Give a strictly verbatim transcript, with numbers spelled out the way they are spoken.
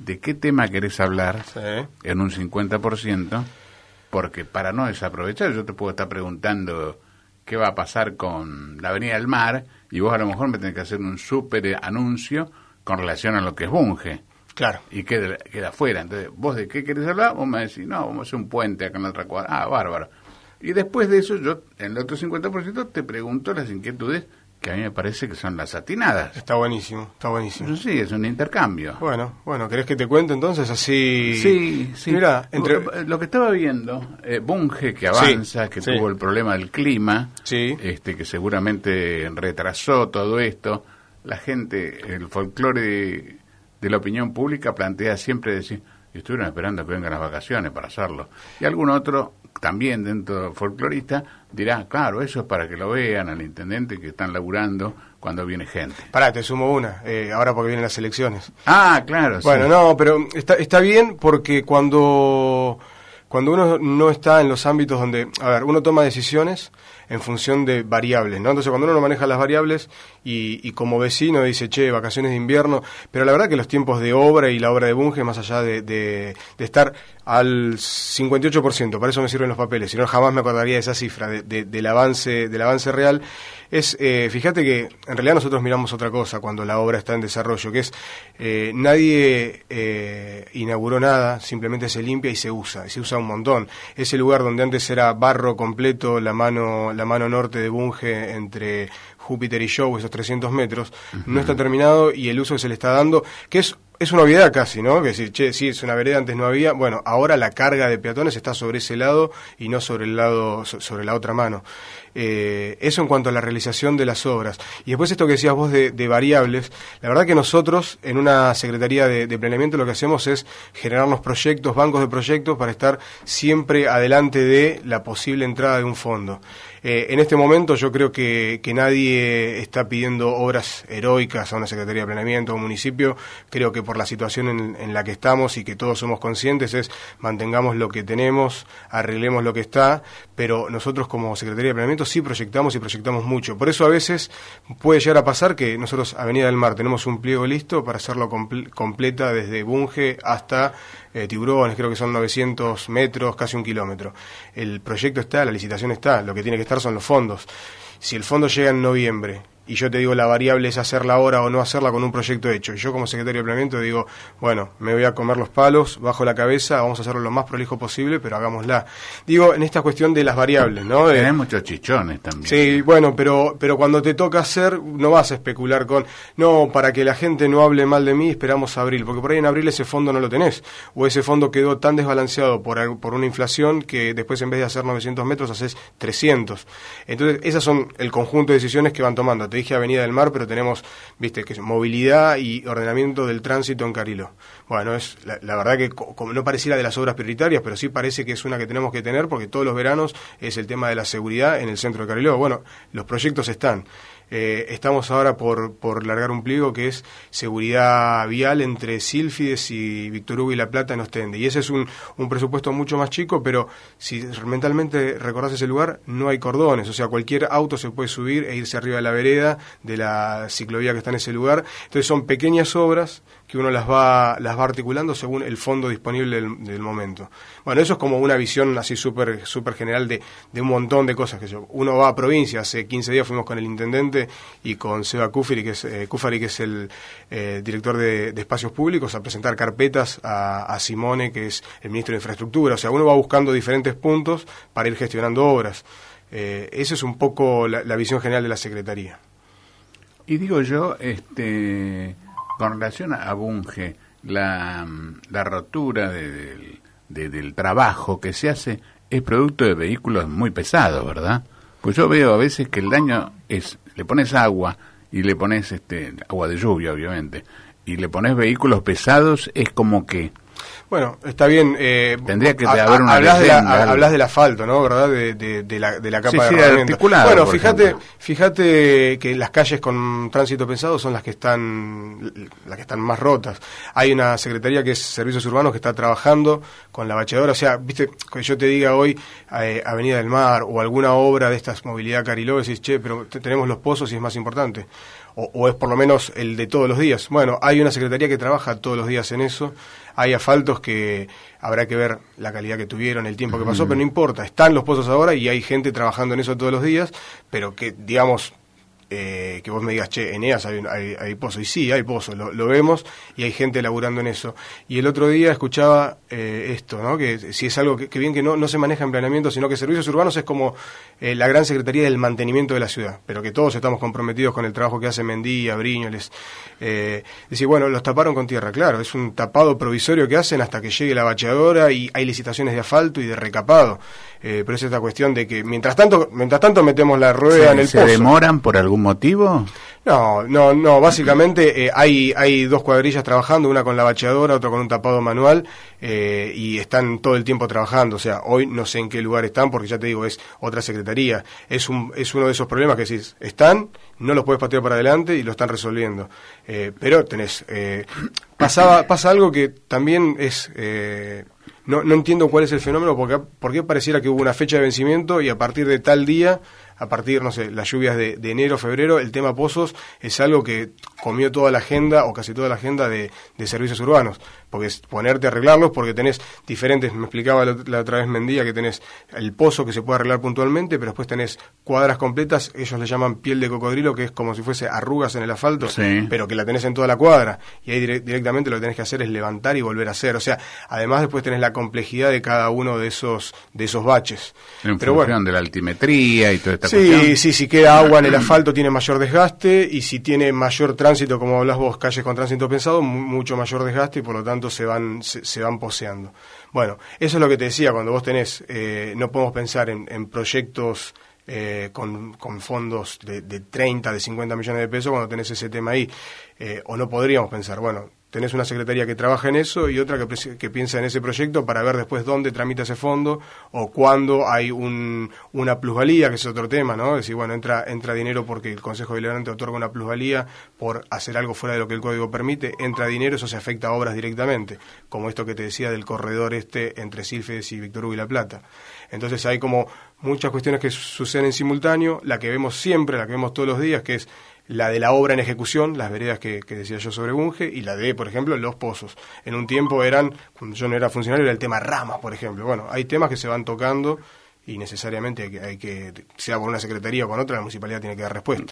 de qué tema querés hablar Sí. en un cincuenta por ciento, porque para no desaprovechar, yo te puedo estar preguntando qué va a pasar con la Avenida del Mar, y vos a lo mejor me tenés que hacer un súper anuncio con relación a lo que es Bunge. Claro. Y queda, queda afuera. Entonces, ¿vos de qué querés hablar? Vos me decís, no, vamos a hacer un puente acá en la otra cuadra. Ah, bárbaro. Y después de eso, yo, en el otro cincuenta por ciento, te pregunto las inquietudes que a mí me parece que son las atinadas. Está buenísimo, está buenísimo. Eso sí, es un intercambio. Bueno, bueno, ¿querés que te cuente entonces así? Sí, sí. Mira, entre... lo, lo que estaba viendo, eh, Bunge que avanza, Sí, que sí. tuvo el problema del clima, Sí. este que seguramente retrasó todo esto. La gente, el folclore de, de la opinión pública plantea siempre decir, estuvieron esperando que vengan las vacaciones para hacerlo. Y algún otro, también dentro folclorista, dirá, claro, eso es para que lo vean al intendente que están laburando cuando viene gente. Pará, te sumo una, eh, ahora porque vienen las elecciones. Ah, claro, Bueno, sí. no, pero está, está bien porque cuando, cuando uno no está en los ámbitos donde, a ver, uno toma decisiones en función de variables, ¿no? Entonces cuando uno no maneja las variables y, y como vecino dice, che, vacaciones de invierno, pero la verdad que los tiempos de obra y la obra de Bunge, más allá de, de, de estar al cincuenta y ocho por ciento, para eso me sirven los papeles, si no jamás me acordaría de esa cifra, de, de, del avance del avance real, es, eh, fíjate que en realidad nosotros miramos otra cosa cuando la obra está en desarrollo, que es, eh, nadie eh, inauguró nada, simplemente se limpia y se usa, y se usa un montón. Ese lugar donde antes era barro completo, la mano, la mano norte de Bunge entre Júpiter y Show, esos trescientos metros, uh-huh. no está terminado y el uso que se le está dando, que es es una obviedad casi, ¿no? Que decir, che, sí, es una vereda, antes no había. Bueno, ahora la carga de peatones está sobre ese lado y no sobre el lado, sobre la otra mano. Eh, eso en cuanto a la realización de las obras. Y después esto que decías vos de, de variables, la verdad que nosotros en una Secretaría de, de Planeamiento lo que hacemos es generarnos proyectos, bancos de proyectos para estar siempre adelante de la posible entrada de un fondo. Eh, en este momento yo creo que, que nadie está pidiendo obras heroicas a una Secretaría de Planeamiento o un municipio. Creo que por la situación en, en la que estamos y que todos somos conscientes es mantengamos lo que tenemos, arreglemos lo que está, pero nosotros como Secretaría de Planeamiento sí proyectamos y proyectamos mucho. Por eso a veces puede llegar a pasar que nosotros Avenida del Mar tenemos un pliego listo para hacerlo comple- completa desde Bunge hasta eh, Tiburones, creo que son novecientos metros, casi un kilómetro. El proyecto está, la licitación está, lo que tiene que estar son los fondos. Si el fondo llega en noviembre y yo te digo la variable es hacerla ahora o no hacerla con un proyecto hecho, y yo como secretario de planeamiento digo, bueno, me voy a comer los palos, bajo la cabeza, vamos a hacerlo lo más prolijo posible, pero hagámosla. Digo, en esta cuestión de las variables, ¿no? Tenés Eh, muchos chichones también. Sí, bueno, pero pero cuando te toca hacer, no vas a especular con, no, para que la gente no hable mal de mí, esperamos abril, porque por ahí en abril ese fondo no lo tenés, o ese fondo quedó tan desbalanceado por, por una inflación que después en vez de hacer novecientos metros haces trescientos. Entonces, esas son el conjunto de decisiones que van tomando. Te dije Avenida del Mar, pero tenemos, viste, que es movilidad y ordenamiento del tránsito en Cariló. Bueno, es la, la verdad que como no pareciera de las obras prioritarias, pero sí parece que es una que tenemos que tener, porque todos los veranos es el tema de la seguridad en el centro de Cariló. Bueno, los proyectos están. Eh, estamos ahora por, por largar un pliego que es seguridad vial entre Sílfides y Víctor Hugo y La Plata en Ostende. Y ese es un, un presupuesto mucho más chico, pero si mentalmente recordás ese lugar, no hay cordones. O sea, cualquier auto se puede subir e irse arriba de la vereda, de la ciclovía que está en ese lugar. Entonces son pequeñas obras que uno las va las va articulando según el fondo disponible del, del momento. Bueno, eso es como una visión así súper súper general de, de un montón de cosas que yo. Uno va a provincia, hace quince días fuimos con el intendente y con Seba Cufari, que es, eh, Cufari, que es el eh, director de, de espacios públicos, a presentar carpetas a, a Simone, que es el ministro de Infraestructura. O sea, uno va buscando diferentes puntos para ir gestionando obras. Eh, esa es un poco la, la visión general de la Secretaría. Y digo yo, este, con relación a Bunge, la, la rotura de, de, de, del trabajo que se hace es producto de vehículos muy pesados, ¿verdad? Pues yo veo a veces que el daño es, le pones agua y le pones este agua de lluvia, obviamente, y le pones vehículos pesados, es como que... Bueno, está bien. Eh, Tendría que a, haber una hablas, de la, leyenda, hablas del asfalto, ¿no? ¿Verdad? De, de, de, la, de la capa sí, de sí, rodamiento. articulado, Bueno, por fíjate, ejemplo. fíjate que las calles con tránsito pesado son las que están las que están más rotas. Hay una secretaría que es Servicios Urbanos que está trabajando con la bacheadora. O sea, viste, que yo te diga hoy eh, Avenida del Mar o alguna obra de estas movilidad Cariló, decís, che, pero tenemos los pozos y es más importante. o, o es por lo menos el de todos los días. Bueno, hay una secretaría que trabaja todos los días en eso, hay asfaltos que habrá que ver la calidad que tuvieron, el tiempo que pasó, mm. pero no importa, están los pozos ahora y hay gente trabajando en eso todos los días, pero que, digamos, eh, que vos me digas, che, Eneas hay, hay, hay pozo, y sí, hay pozo, lo, lo vemos, y hay gente laburando en eso. Y el otro día escuchaba eh, esto, ¿no? Que si es algo que, que bien que no, no se maneja en planeamiento, sino que servicios urbanos es como eh, la gran secretaría del mantenimiento de la ciudad, pero que todos estamos comprometidos con el trabajo que hace Mendía, Briñoles. Eh, decir, bueno, los taparon con tierra, claro, es un tapado provisorio que hacen hasta que llegue la bacheadora y hay licitaciones de asfalto y de recapado. Eh, pero es esta cuestión de que mientras tanto mientras tanto metemos la rueda ¿Se, en el ¿se pozo. demoran por algún motivo? No, no, no, básicamente eh, hay hay dos cuadrillas trabajando, una con la bacheadora, otra con un tapado manual, eh, y están todo el tiempo trabajando. O sea, hoy no sé en qué lugar están, porque ya te digo, es otra secretaría. Es un es uno de esos problemas que decís, están, no los puedes patear para adelante y lo están resolviendo. Eh, pero tenés, eh, pasaba, pasa algo que también es... Eh, No, no entiendo cuál es el fenómeno, porque por qué pareciera que hubo una fecha de vencimiento y a partir de tal día, a partir, no sé, las lluvias de, de enero, febrero, el tema pozos es algo que comió toda la agenda, o casi toda la agenda de, de servicios urbanos, porque es ponerte a arreglarlos, porque tenés diferentes, me explicaba la, la otra vez Mendía, que tenés el pozo que se puede arreglar puntualmente, pero después tenés cuadras completas, ellos le llaman piel de cocodrilo, que es como si fuese arrugas en el asfalto, sí. pero que la tenés en toda la cuadra, y ahí dire- directamente lo que tenés que hacer es levantar y volver a hacer, o sea, además después tenés la complejidad de cada uno de esos de esos baches. En pero función bueno, de la altimetría y toda esta sí, cuestión. sí, si queda agua en el asfalto tiene mayor desgaste, y si tiene mayor tránsito, como hablas vos, calles con tránsito pensado, mu- mucho mayor desgaste, y por lo tanto se van se, se van poseando. Bueno, eso es lo que te decía, cuando vos tenés, eh, no podemos pensar en, en proyectos eh, con, con fondos de, de treinta, de cincuenta millones de pesos cuando tenés ese tema ahí, eh, o no podríamos pensar, bueno, tenés una secretaría que trabaja en eso y otra que, pre- que piensa en ese proyecto para ver después dónde tramita ese fondo o cuándo hay un, una plusvalía, que es otro tema, ¿no? Es decir, bueno, entra entra dinero porque el Consejo Deliberante otorga una plusvalía por hacer algo fuera de lo que el Código permite, entra dinero, eso se afecta a obras directamente, como esto que te decía del corredor este entre Silfes y Víctor Hugo y La Plata. Entonces hay como muchas cuestiones que suceden en simultáneo, la que vemos siempre, la que vemos todos los días, que es la de la obra en ejecución, las veredas que, que decía yo sobre Bunge, y la de, por ejemplo, los pozos. En un tiempo eran, cuando yo no era funcionario, era el tema ramas, por ejemplo. Bueno, hay temas que se van tocando y necesariamente hay que, hay que sea por una secretaría o con otra, la municipalidad tiene que dar respuesta.